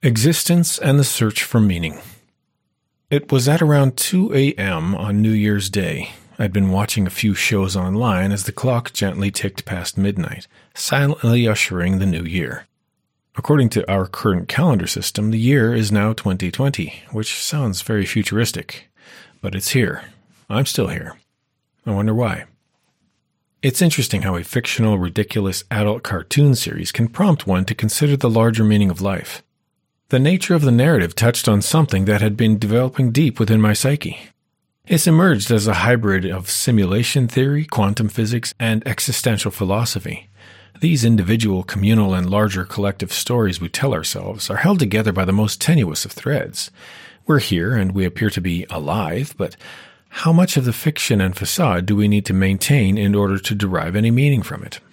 Existence and the Search for Meaning. It was at around 2 a.m. on New Year's Day. I'd been watching a few shows online as the clock gently ticked past midnight, silently ushering the new year. According to our current calendar system, the year is now 2020, which sounds very futuristic. But it's here. I'm still here. I wonder why. It's interesting how a fictional, ridiculous adult cartoon series can prompt one to consider the larger meaning of life. The nature of the narrative touched on something that had been developing deep within my psyche. It's emerged as a hybrid of simulation theory, quantum physics, and existential philosophy. These individual, communal, and larger collective stories we tell ourselves are held together by the most tenuous of threads. We're here and we appear to be alive, but how much of the fiction and facade do we need to maintain in order to derive any meaning from it?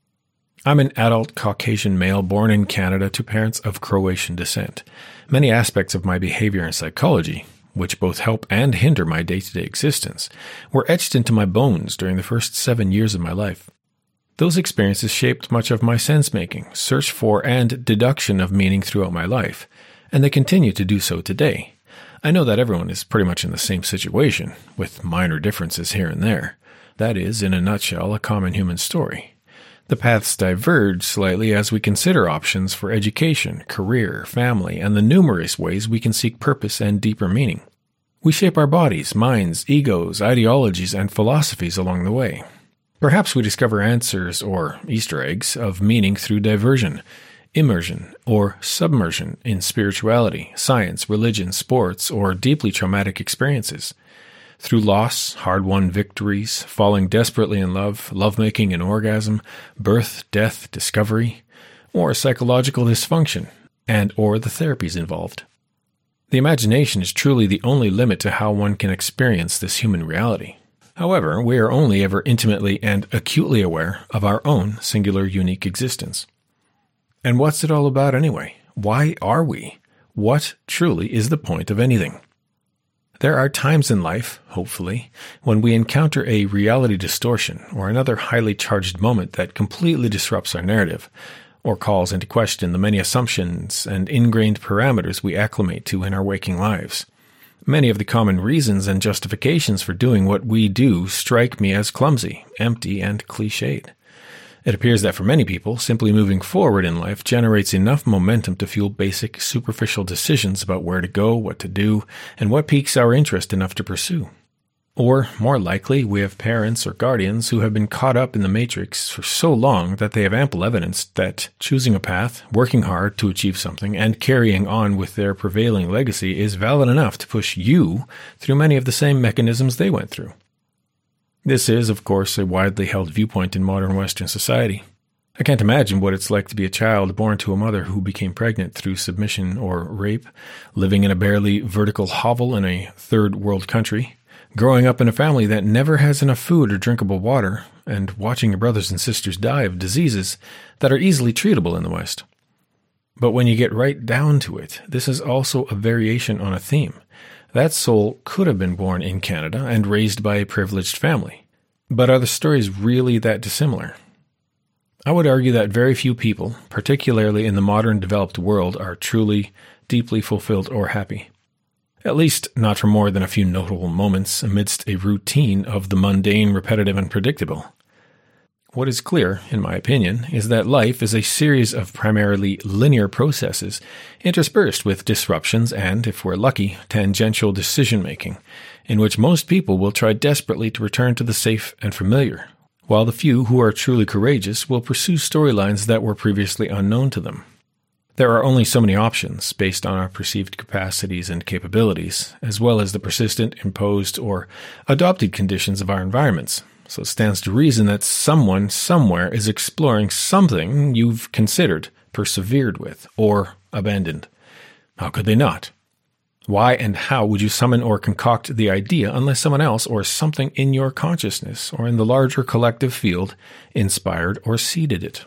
I'm an adult Caucasian male born in Canada to parents of Croatian descent. Many aspects of my behavior and psychology, which both help and hinder my day-to-day existence, were etched into my bones during the first 7 years of my life. Those experiences shaped much of my sense-making, search for, and deduction of meaning throughout my life, and they continue to do so today. I know that everyone is pretty much in the same situation, with minor differences here and there. That is, in a nutshell, a common human story. The paths diverge slightly as we consider options for education, career, family, and the numerous ways we can seek purpose and deeper meaning. We shape our bodies, minds, egos, ideologies, and philosophies along the way. Perhaps we discover answers or Easter eggs of meaning through diversion, immersion, or submersion in spirituality, science, religion, sports, or deeply traumatic experiences. Through loss, hard-won victories, falling desperately in love, lovemaking and orgasm, birth, death, discovery, or psychological dysfunction, and or the therapies involved. The imagination is truly the only limit to how one can experience this human reality. However, we are only ever intimately and acutely aware of our own singular, unique existence. And what's it all about anyway? Why are we? What truly is the point of anything? There are times in life, hopefully, when we encounter a reality distortion or another highly charged moment that completely disrupts our narrative, or calls into question the many assumptions and ingrained parameters we acclimate to in our waking lives. Many of the common reasons and justifications for doing what we do strike me as clumsy, empty, and cliched. It appears that for many people, simply moving forward in life generates enough momentum to fuel basic, superficial decisions about where to go, what to do, and what piques our interest enough to pursue. Or, more likely, we have parents or guardians who have been caught up in the matrix for so long that they have ample evidence that choosing a path, working hard to achieve something, and carrying on with their prevailing legacy is valid enough to push you through many of the same mechanisms they went through. This is, of course, a widely held viewpoint in modern Western society. I can't imagine what it's like to be a child born to a mother who became pregnant through submission or rape, living in a barely vertical hovel in a third world country, growing up in a family that never has enough food or drinkable water, and watching your brothers and sisters die of diseases that are easily treatable in the West. But when you get right down to it, this is also a variation on a theme. That soul could have been born in Canada and raised by a privileged family. But are the stories really that dissimilar? I would argue that very few people, particularly in the modern developed world, are truly, deeply fulfilled or happy. At least not for more than a few notable moments amidst a routine of the mundane, repetitive, and predictable. What is clear, in my opinion, is that life is a series of primarily linear processes interspersed with disruptions and, if we're lucky, tangential decision-making, in which most people will try desperately to return to the safe and familiar, while the few who are truly courageous will pursue storylines that were previously unknown to them. There are only so many options based on our perceived capacities and capabilities, as well as the persistent, imposed, or adopted conditions of our environments. So it stands to reason that someone somewhere is exploring something you've considered, persevered with, or abandoned. How could they not? Why and how would you summon or concoct the idea unless someone else or something in your consciousness or in the larger collective field inspired or seeded it?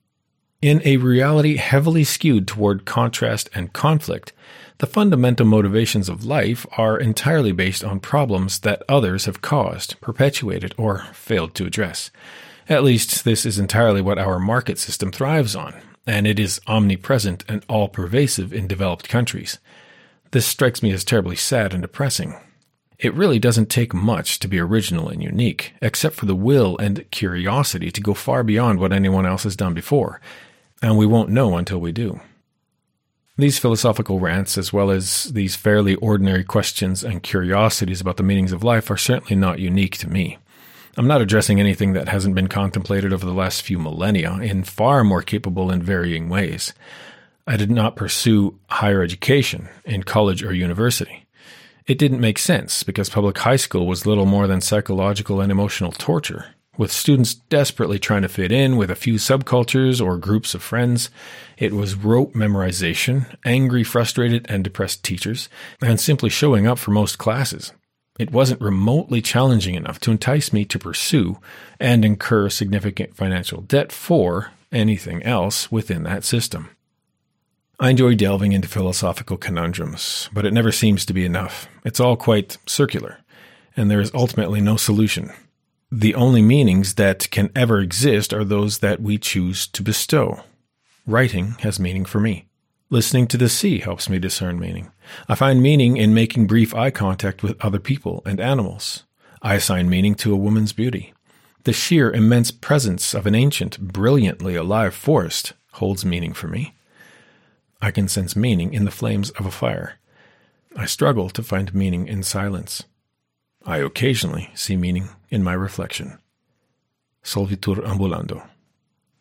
In a reality heavily skewed toward contrast and conflict, the fundamental motivations of life are entirely based on problems that others have caused, perpetuated, or failed to address. At least, this is entirely what our market system thrives on, and it is omnipresent and all-pervasive in developed countries. This strikes me as terribly sad and depressing. It really doesn't take much to be original and unique, except for the will and curiosity to go far beyond what anyone else has done before, and we won't know until we do. These philosophical rants, as well as these fairly ordinary questions and curiosities about the meanings of life, are certainly not unique to me. I'm not addressing anything that hasn't been contemplated over the last few millennia in far more capable and varying ways. I did not pursue higher education in college or university. It didn't make sense because public high school was little more than psychological and emotional torture, with students desperately trying to fit in with a few subcultures or groups of friends. It was rote memorization, angry, frustrated, and depressed teachers, and simply showing up for most classes. It wasn't remotely challenging enough to entice me to pursue and incur significant financial debt for anything else within that system. I enjoy delving into philosophical conundrums, but it never seems to be enough. It's all quite circular, and there is ultimately no solution. The only meanings that can ever exist are those that we choose to bestow. Writing has meaning for me. Listening to the sea helps me discern meaning. I find meaning in making brief eye contact with other people and animals. I assign meaning to a woman's beauty. The sheer immense presence of an ancient, brilliantly alive forest holds meaning for me. I can sense meaning in the flames of a fire. I struggle to find meaning in silence. I occasionally see meaning in my reflection. Solvitur ambulando.